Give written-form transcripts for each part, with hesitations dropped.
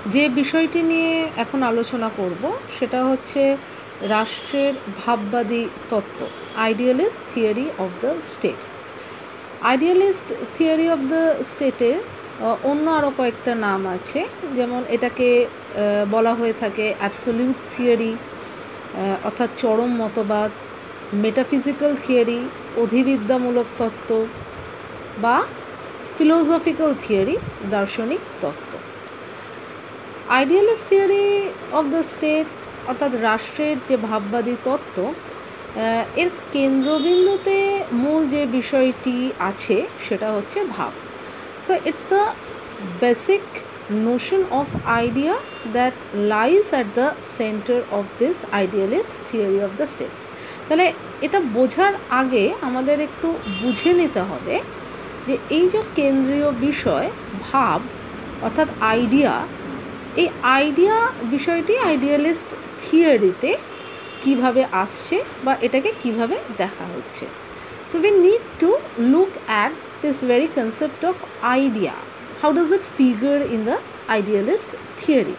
যে বিষয়টি নিয়ে এখন আলোচনা করব সেটা হচ্ছে রাষ্ট্রের ভাববাদী তত্ত্ব, idealist theory of the state. Idealist theory of the স্টেটের অন্য আরও কয়েকটা নাম আছে, যেমন এটাকে বলা হয়ে থাকে অ্যাবসলিউট থিওরি, অর্থাৎ চরম মতবাদ, মেটাফিজিক্যাল থিওরি, অধিবিদ্যামূলক তত্ত্ব, বা ফিলোসফিক্যাল থিওরি, দার্শনিক তত্ত্ব। Idealist theory of the state অর্থাৎ রাষ্ট্রের যে ভাববাদী তত্ত্ব, এর কেন্দ্রবিন্দুতে মূল যে বিষয়টি আছে সেটা হচ্ছে ভাব। So it's the basic notion of idea that lies at the centre of this idealist theory of the state. তাহলে এটা বোঝার আগে আমাদের একটু বুঝে নিতে হবে যে এই যে কেন্দ্রীয় বিষয় ভাব অর্থাৎ আইডিয়া, এই আইডিয়া বিষয়টি আইডিয়ালিস্ট থিওরিতে কিভাবে আসছে বা এটাকে কিভাবে দেখা হচ্ছে। So we need to look at this very concept of idea. How does it figure in the idealist theory?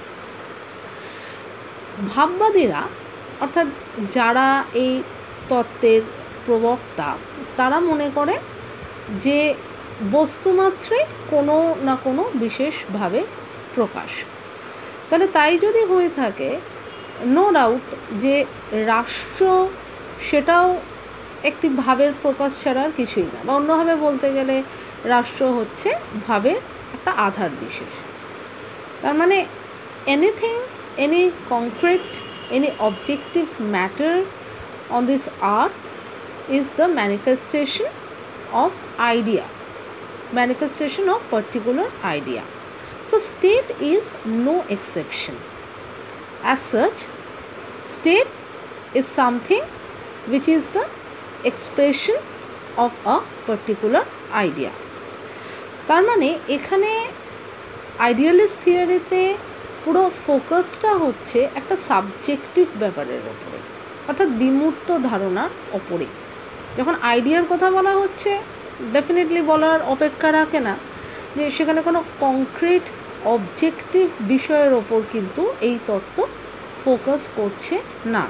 ভাববাদীরা অর্থাৎ যারা এই তত্ত্বের প্রবক্তা, তারা মনে করে যে বস্তুমাত্রই কোনো না কোনো বিশেষভাবে প্রকাশ। তাহলে তাই যদি হয়ে থাকে, নো ডাউট যে রাষ্ট্র সেটাও একটি ভাবের প্রকাশ ছাড়া আর কিছুই না, বা অন্যভাবে বলতে গেলে রাষ্ট্র হচ্ছে ভাবের একটা আধার বিশেষ। তার মানে anything, any concrete, any objective matter on this earth is the manifestation of idea, manifestation of particular idea. So state is no exception. As such, state is something which is the expression of a particular idea. তার মানে এখানে idealist থিওরিতে পুরো ফোকাসটা হচ্ছে একটা subjective ব্যাপারের ওপরে, অর্থাৎ বিমূর্ত ধারণার ওপরে। যখন আইডিয়ার কথা বলা হচ্ছে, ডেফিনেটলি বলার অপেক্ষা রাখে না যে সেখানে কোনো কংক্রিট অবজেক্টিভ বিষয়ের ওপর কিন্তু এই তত্ত্ব ফোকাস করছে না।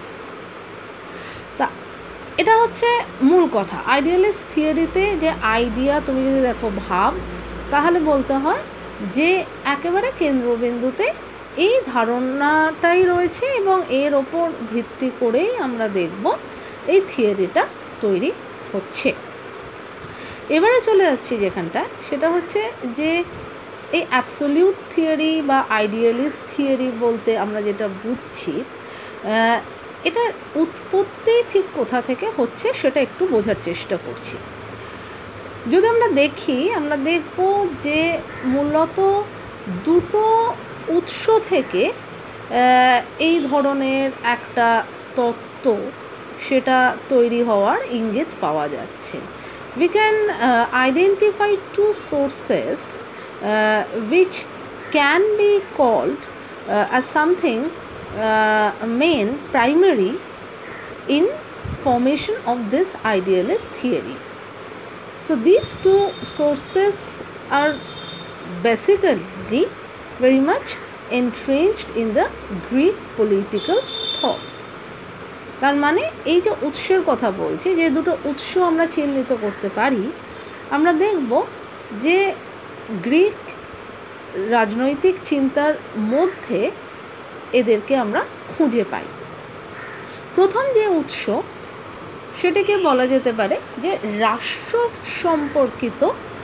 তা এটা হচ্ছে মূল কথা। আইডিয়ালিস্ট থিওরিতে যে আইডিয়া, তুমি যদি দেখো ভাব, তাহলে বলতে হয় যে একেবারে কেন্দ্রবিন্দুতে এই ধারণাটাই রয়েছে এবং এর ওপর ভিত্তি করেই আমরা দেখব এই থিওরিটা তৈরি হচ্ছে। এবারে চলে আসছি যেখানটা, সেটা হচ্ছে যে এই অ্যাবসলিউট থিওরি বা আইডিয়ালিস্ট থিওরি বলতে আমরা যেটা বুঝছি, এটার উৎপত্তি ঠিক কোথা থেকে হচ্ছে সেটা একটু বোঝার চেষ্টা করছি। যদি আমরা দেখি, আমরা দেখব যে মূলত দুটো উৎস থেকে এই ধরনের একটা তত্ত্ব সেটা তৈরি হওয়ার ইঙ্গিত পাওয়া যাচ্ছে। We can identify two sources which can be called as something main, primary in formation of this idealist theory. So these two sources are basically very much entrenched in the Greek political thought. তার মানে এই যে উৎসের কথা বলছি, যে দুটো উৎস আমরা চিহ্নিত করতে পারি, আমরা দেখব যে গ্রিক রাজনৈতিক চিন্তার মধ্যে এদেরকে আমরা খুঁজে পাই। প্রথম যে উৎস, সেটাকে বলা যেতে পারে যে রাষ্ট্র সম্পর্কিত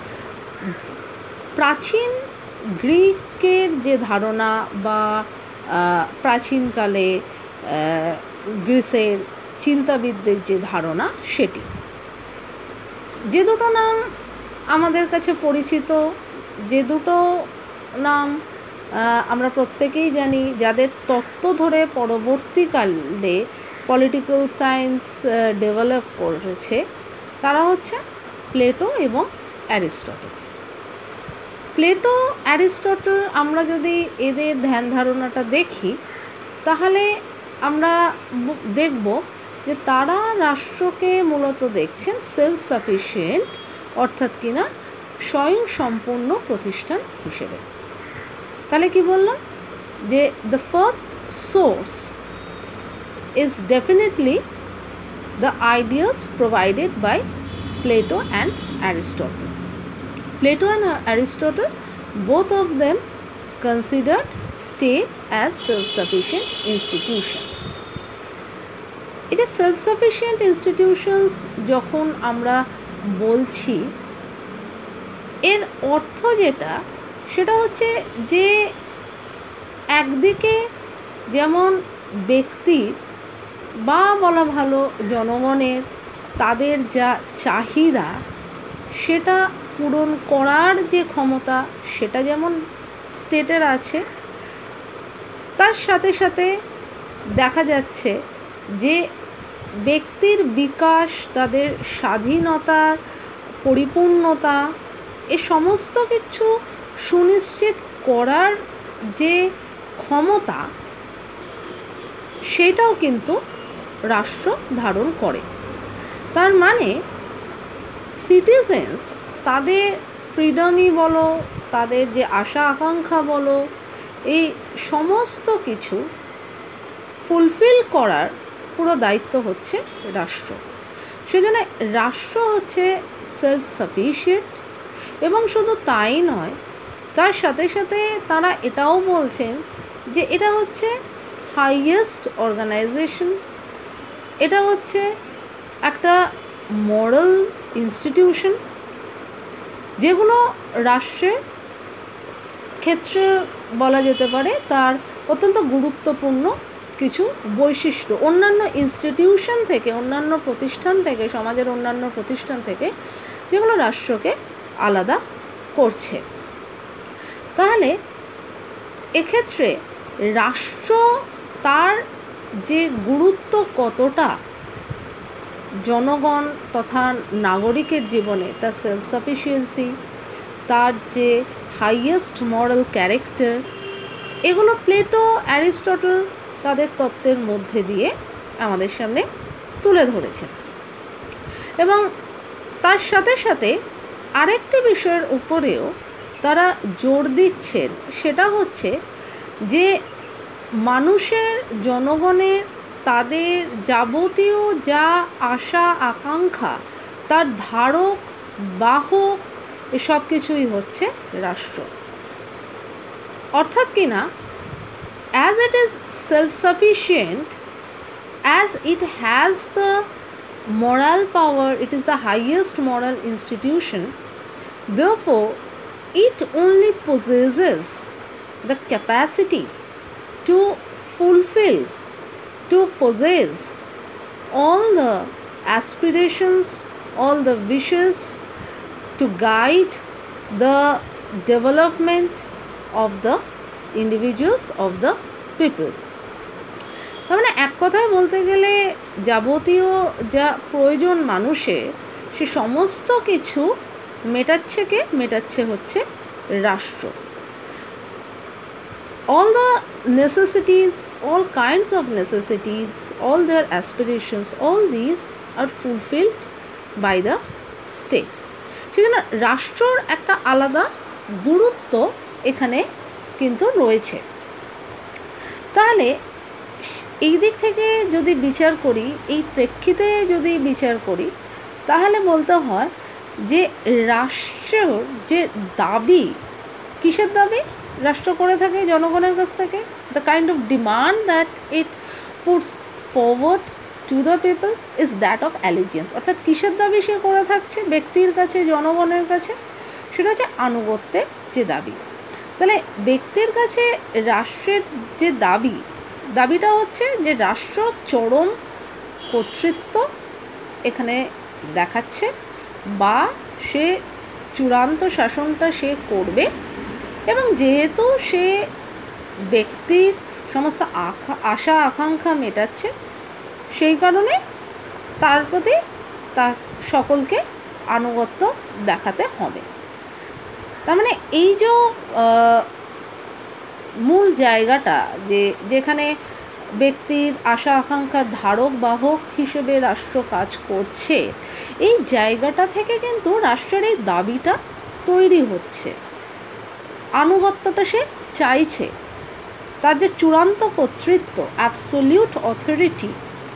প্রাচীন গ্রিকের যে ধারণা বা প্রাচীনকালে গ্রিসের চিন্তাবিদদের যে ধারণা, সেটি। যে দুটো নাম আমাদের কাছে পরিচিত, যে দুটো নাম আমরা প্রত্যেকেই জানি, যাদের তত্ত্ব ধরে পরবর্তীকালে পলিটিক্যাল সায়েন্স ডেভেলপ করেছে, তারা হচ্ছে প্লেটো এবং অ্যারিস্টটল। প্লেটো, অ্যারিস্টটল, আমরা যদি এদের ধ্যান ধারণাটা দেখি, তাহলে আমরা দেখব যে তারা রাষ্ট্রকে মূলত দেখছেন সেলফ সাফিসিয়েন্ট, অর্থাৎ কিনা স্বয়ংসম্পূর্ণ প্রতিষ্ঠান হিসেবে। তাহলে কি বললাম যে the first source is definitely the ideas provided by Plato and Aristotle. Plato and Aristotle, both of them considered state as self-sufficient institutions. এই যে self-sufficient institutions যখন আমরা বলছি, এর অর্থ যেটা সেটা হচ্ছে যে একদিকে যেমন ব্যক্তির বা বলা ভালো জনগণের তাদের যা চাহিদা সেটা পূরণ করার যে ক্ষমতা সেটা যেমন স্টেটের আছে, তার সাথে সাথে দেখা যাচ্ছে যে ব্যক্তির বিকাশ, তাদের স্বাধীনতার পরিপূর্ণতা, এ সমস্ত কিছু সুনিশ্চিত করার যে ক্ষমতা সেটাও কিন্তু রাষ্ট্র ধারণ করে। তার মানে সিটিজেন্স তাদের ফ্রিডমই বলো, তাদের যে আশা আকাঙ্ক্ষা বলো, এই সমস্ত কিছু ফুলফিল করার পুরো দায়িত্ব হচ্ছে রাষ্ট্র। সেজন্য রাষ্ট্র হচ্ছে সেলফ সাফিশিয়েন্ট। এবং শুধু তাই নয়, তার সাথে সাথে তারা এটাও বলছেন যে এটা হচ্ছে হাইয়েস্ট অর্গানাইজেশন, এটা হচ্ছে একটা মরাল ইনস্টিটিউশন, যেগুলো রাষ্ট্রের ক্ষেত্রে বলা যেতে পারে তার অত্যন্ত গুরুত্বপূর্ণ কিছু বৈশিষ্ট্য অন্যান্য ইনস্টিটিউশন থেকে, অন্যান্য প্রতিষ্ঠান থেকে, সমাজের অন্যান্য প্রতিষ্ঠান থেকে, যেগুলো রাষ্ট্রকে আলাদা করছে। তাহলে এক্ষেত্রে রাষ্ট্র তার যে গুরুত্ব কতটা জনগণ তথা নাগরিকের জীবনে, তার সেলফ সাফিসিয়েন্সি, তার যে হাইয়েস্ট মরাল ক্যারেক্টার, এগুলো প্লেটো, অ্যারিস্টটল তাদের তত্ত্বের মধ্যে দিয়ে আমাদের সামনে তুলে ধরেছেন। এবং তার সাথে সাথে আরেকটি বিষয়ের উপরেও তারা জোর দিচ্ছেন, সেটা হচ্ছে যে মানুষের, জনগণের তাদের যাবতীয় যা আশা আকাঙ্ক্ষা, তার ধারক বাহক এসব কিছুই হচ্ছে রাষ্ট্র। অর্থাৎ কি না, as it is self-sufficient, as it has the moral power, it is the highest moral institution, therefore it only possesses the capacity to fulfill, to possess all the aspirations, all the wishes, to guide the development of the individuals, of the people. তার মানে এক কথায় বলতে গেলে যাবতীয় যা প্রয়োজন মানুষের, সে সমস্ত কিছু মেটাচ্ছে কে? মেটাচ্ছে হচ্ছে রাষ্ট্র। All the necessities, all kinds of necessities, all their aspirations, all these are fulfilled by the state. সেজন্য রাষ্ট্রর একটা আলাদা গুরুত্ব এখানে কিন্তু রয়েছে। তাহলে এই দিক থেকে যদি বিচার করি, এই প্রেক্ষিতে যদি বিচার করি, তাহলে বলতে হয় যে রাষ্ট্রের যে দাবি, কিসের দাবি রাষ্ট্র করে থাকে জনগণের কাছ থেকে? The kind of demand that it puts forward to the people is that of allegiance. অর্থাৎ কিসের দাবি সে করে থাকছে ব্যক্তির কাছে, জনগণের কাছে? সেটা হচ্ছে আনুগত্যের যে দাবি। তাহলে ব্যক্তির কাছে রাষ্ট্রের যে দাবিটা হচ্ছে যে রাষ্ট্র চরম কর্তৃত্ব এখানে দেখাচ্ছে, বা সে চূড়ান্ত শাসনটা সে করবে, এবং যেহেতু সে ব্যক্তির সমস্ত আশা আকাঙ্ক্ষা মেটাচ্ছে, সেই কারণে তার প্রতি তার সকলকে আনুগত্য দেখাতে হবে। তার মানে এই যে মূল জায়গাটা, যেখানে ব্যক্তির আশা আকাঙ্ক্ষার ধারক বাহক হিসেবে রাষ্ট্র কাজ করছে, এই জায়গাটা থেকে কিন্তু রাষ্ট্রের এই দাবিটা তৈরি হচ্ছে, আনুগত্যটা সে চাইছে। তার যে চূড়ান্ত কর্তৃত্ব, অ্যাবসোলিউট অথরিটি,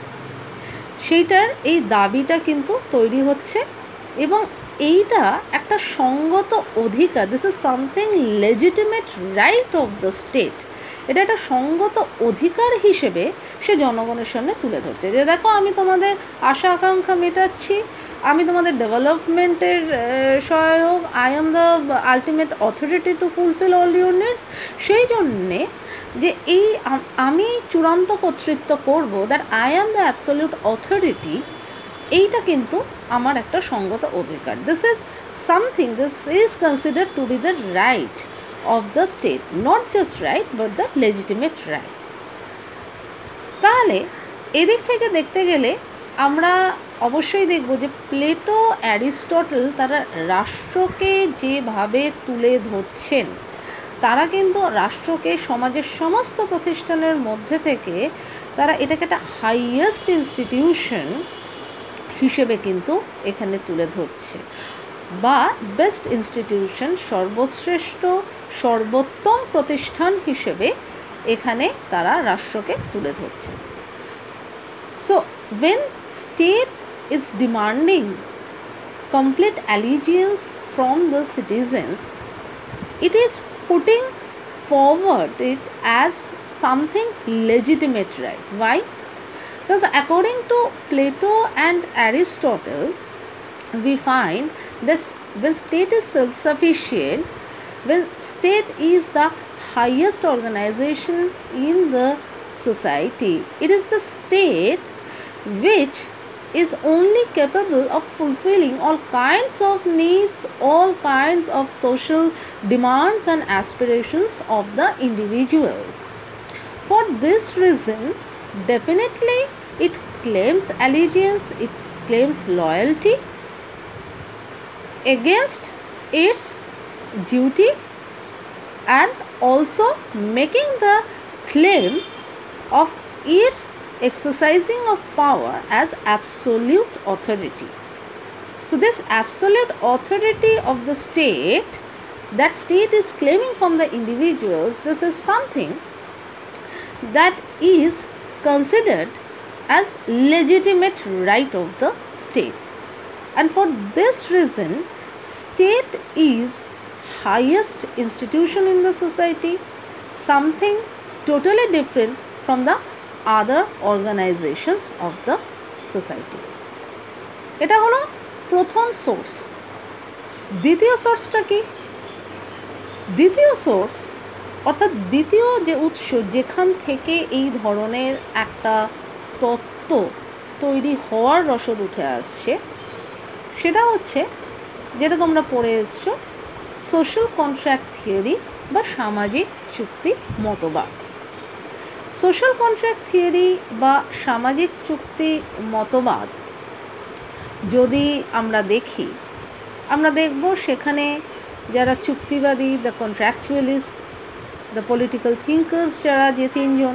সেইটার এই দাবিটা কিন্তু তৈরি হচ্ছে। এবং এইটা একটা সঙ্গত অধিকার, this is something legitimate right of the state, এটা একটা সঙ্গত অধিকার হিসেবে সে জনগণের সামনে তুলে ধরছে যে দেখো আমি তোমাদের আশা আকাঙ্ক্ষা মেটাচ্ছি, আমি তোমাদের ডেভেলপমেন্টের সহায়ক, I am the ultimate authority to fulfil all your needs. সেই জন্যে যে এই আমি চূড়ান্ত কর্তৃত্ব করব, that I am the absolute authority, এইটা কিন্তু আমার একটা সঙ্গত অধিকার। This is something, this is considered to be the right of the state, not just right but the legitimate right. তাহলে এদিক থেকে দেখতে গেলে আমরা অবশ্যই দেখব যে প্লেটো, অ্যারিস্টটল তারা রাষ্ট্রকে যেভাবে তুলে ধরছেন, তারা কিন্তু রাষ্ট্রকে সমাজের সমস্ত প্রতিষ্ঠানের মধ্যে থেকে তারা এটাকে একটা হাইয়েস্ট ইনস্টিটিউশন হিসেবে কিন্তু এখানে তুলে ধরছে, বা বেস্ট ইনস্টিটিউশন, সর্বশ্রেষ্ঠ সর্বোত্তম প্রতিষ্ঠান হিসেবে এখানে তারা রাষ্ট্রকে তুলে ধরছে। So when state is demanding complete allegiance from the citizens, it is putting forward it as something legitimate right. Why? Because according to Plato and Aristotle, we find that when state is self-sufficient, when state is the highest organization in the society, it is the state which is only capable of fulfilling all kinds of needs, all kinds of social demands and aspirations of the individuals. For this reason, definitely it claims allegiance, it claims loyalty against its duty, and also making the claim of its exercising of power as absolute authority. So this absolute authority of the state, that state is claiming from the individuals, this is something that is considered as legitimate right of the state. And for this reason, state is highest institution in the society, something totally different from the other organizations of the society. এটা হলো প্রথম source. দ্বিতীয় সোর্সটা কি? দ্বিতীয় source অর্থাৎ দ্বিতীয় যে উৎস যেখান থেকে এই ধরনের একটা তত্ত্ব তৈরি হওয়ার রসদ উঠে আসছে, সেটা হচ্ছে যেটা তোমরা পড়ে এসছো, সোশ্যাল কন্ট্রাক্ট থিওরি বা সামাজিক চুক্তি মতবাদ। সোশ্যাল কন্ট্রাক্ট থিওরি বা সামাজিক চুক্তি মতবাদ যদি আমরা দেখি, আমরা দেখব সেখানে যারা চুক্তিবাদী, the contractualist, the political thinkers, যারা যে তিনজন,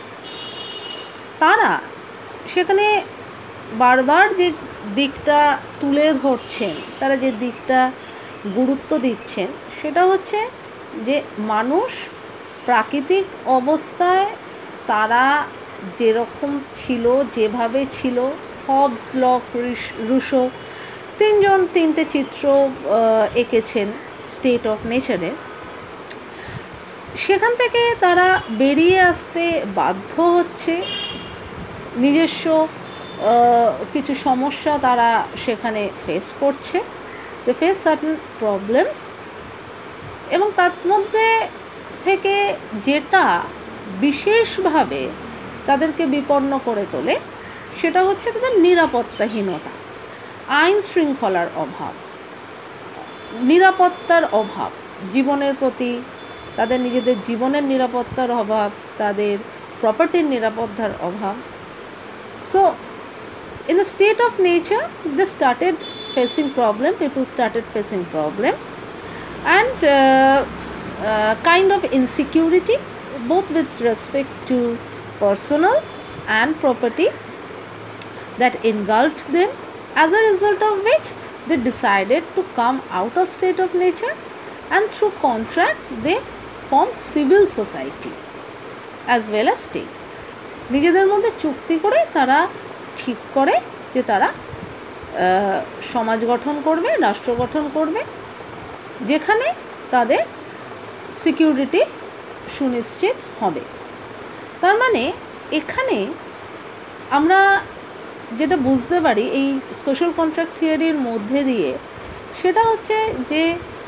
তারা সেখানে বারবার যে দিকটা তুলে ধরছেন, তারা যে দিকটা গুরুত্ব দিচ্ছেন, সেটা হচ্ছে যে মানুষ প্রাকৃতিক অবস্থায় তারা যেরকম ছিল, যেভাবে ছিল, হবস, লক, রুশো তিনজন তিনটে চিত্র এঁকেছেন স্টেট অফ নেচারের, সেখান থেকে তারা বেরিয়ে আসতে বাধ্য হচ্ছে। নিজস্ব কিছু সমস্যা তারা সেখানে ফেস করছে, দে ফেস সার্টেন প্রবলেমস, এবং তার মধ্যে থেকে যেটা বিশেষভাবে তাদেরকে বিপন্ন করে তোলে সেটা হচ্ছে তাদের নিরাপত্তাহীনতা, আইন শৃঙ্খলার অভাব, নিরাপত্তার অভাব, জীবনের প্রতি তাদের নিজেদের জীবনের নিরাপত্তার অভাব, তাদের প্রপার্টির নিরাপত্তার অভাব। So in the state of nature, they started facing problem, people started facing problem, and kind of insecurity, both with respect to personal and property, that engulfed them, as a result of which they decided to come out of state of nature, and through contract they formed civil society. As well as state. নিজেদের মধ্যে চুক্তি করে তারা ঠিক করে যে তারা সমাজ গঠন করবে, রাষ্ট্র গঠন করবে, যেখানে তাদের সিকিউরিটি সুনিশ্চিত হবে। তার মানে এখানে আমরা যেটা বুঝতে পারি এই সোশ্যাল কন্ট্রাক্ট থিওরির মধ্যে দিয়ে, সেটা হচ্ছে যে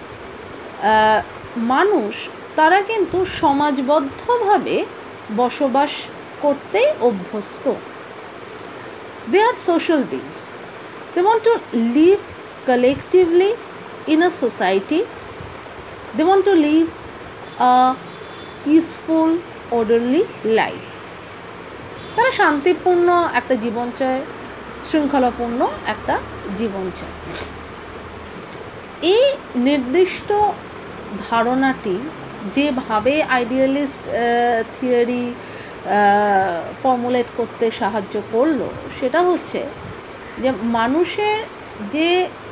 মানুষ তারা কিন্তু সমাজবদ্ধভাবে বসবাস করতেই অভ্যস্ত। They are social beings, they want to live collectively in a society, they want to live a peaceful orderly life. তারা শান্তিপূর্ণ একটা জীবন চায়, শৃঙ্খলাপূর্ণ একটা জীবন চায়। এই নির্দিষ্ট ধারণাটি যেভাবে আইডিয়ালিস্ট থিওরি ফর্মুলেট করতে সাহায্য করলো, সেটা হচ্ছে যে মানুষের যে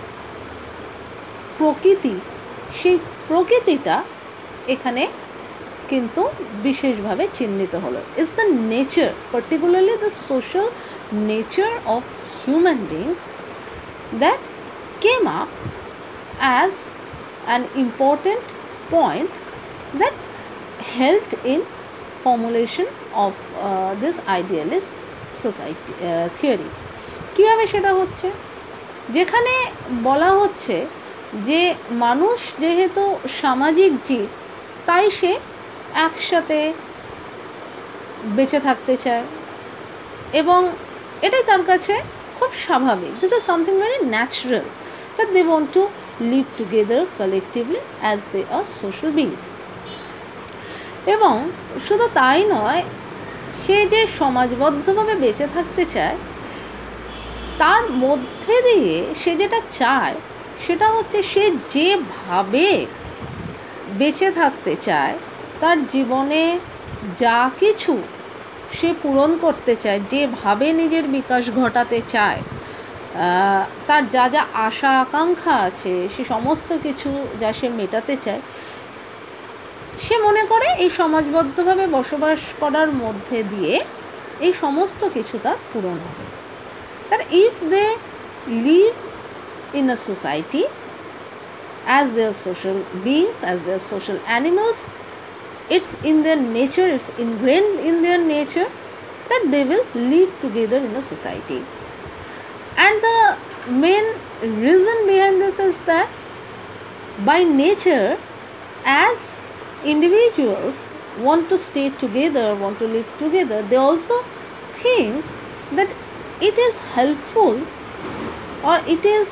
প্রকৃতি, সেই প্রকৃতিটা এখানে কিন্তু বিশেষভাবে চিহ্নিত হলো। Is the nature, particularly the social nature of human beings that came up as an important point that helped in formulation of this idealist society theory. কীভাবে সেটা হচ্ছে, যেখানে বলা হচ্ছে যে মানুষ যেহেতু সামাজিক জীব, তাই সে একসাথে বেঁচে থাকতে চায় এবং এটাই তার কাছে খুব স্বাভাবিক। This is something very natural that they want to live together collectively as they are social beings. এবং শুধু তাই নয়, সে যে সমাজবদ্ধভাবে বেঁচে থাকতে চায়, তার মধ্যে দিয়ে সে যেটা চায় সেটা হচ্ছে সে যেভাবে বেঁচে থাকতে চায়, তার জীবনে যা কিছু সে পূরণ করতে চায়, যেভাবে নিজের বিকাশ ঘটাতে চায়, তার যা যা আশা আকাঙ্ক্ষা আছে, সে সমস্ত কিছু যা সে মেটাতে চায়, সে মনে করে এই সমাজবদ্ধভাবে বসবাস করার মধ্যে দিয়ে এই সমস্ত কিছু তার পূরণ হবে। তার if they live in a society as they are social beings, as they are social animals, it's in their nature, it's ingrained in their nature that they will live together in a society. And the main reason behind this is that by nature, as individuals want to stay together, want to live together, they also think that it is helpful or it is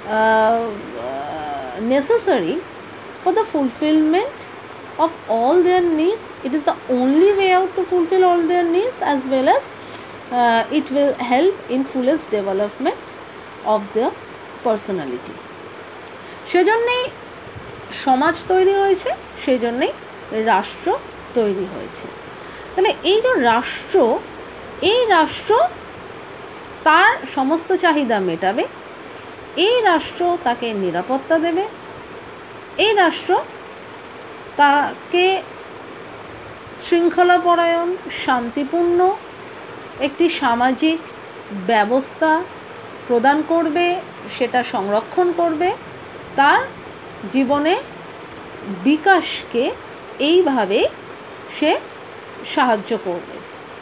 necessary for the fulfillment of all their needs. It is the only way out to fulfill all their needs, as well as it will help in fullest development of their personality. সেজন্যই সমাজ তৈরি হয়েছে, সেই জন্যই রাষ্ট্র তৈরি হয়েছে। তাহলে এই যে রাষ্ট্র, এই রাষ্ট্র তার সমস্ত চাহিদা মেটাবে, এই রাষ্ট্র তাকে নিরাপত্তা দেবে, এই রাষ্ট্র তাকে শৃঙ্খলাপরায়ণ, শান্তিপূর্ণ একটি সামাজিক ব্যবস্থা প্রদান করবে, সেটা সংরক্ষণ করবে, তার জীবনে বিকাশকে এইভাবে সে সাহায্য করবে।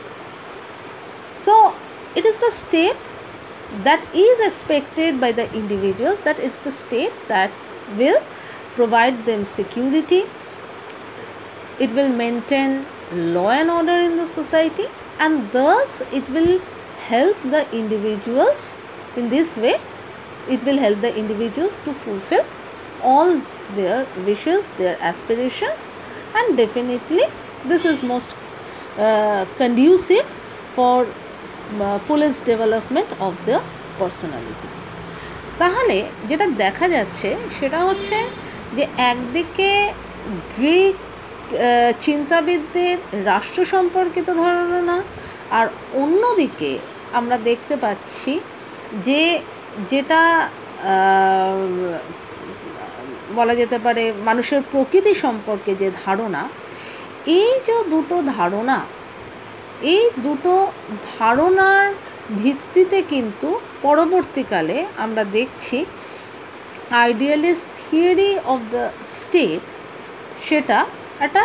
So it is the state that is expected by the individuals, that is the state that will provide them security, it will maintain law and order in the society, and thus it will help the individuals in this way. It will help the individuals to fulfill all their wishes, their aspirations, and definitely this is most conducive for fullest development of their personality. তাহলে যেটা দেখা যাচ্ছে সেটা হচ্ছে যে একদিকে Greek চিন্তাবিদদের রাষ্ট্র সম্পর্কিত ধারণা, আর অন্যদিকে আমরা দেখতে পাচ্ছি যে যেটা বলা যেতে পারে, মানুষের প্রকৃতি সম্পর্কে যে ধারণা, এই যে দুটো ধারণা এই দুটো ধারণার ভিত্তিতে কিন্তু পরবর্তীকালে আমরা দেখছি idealist theory of the state সেটা একটা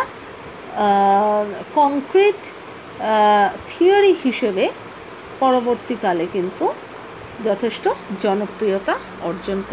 কংক্রিট থিওরি হিসেবে পরবর্তীকালে কিন্তু যথেষ্ট জনপ্রিয়তা অর্জন করে।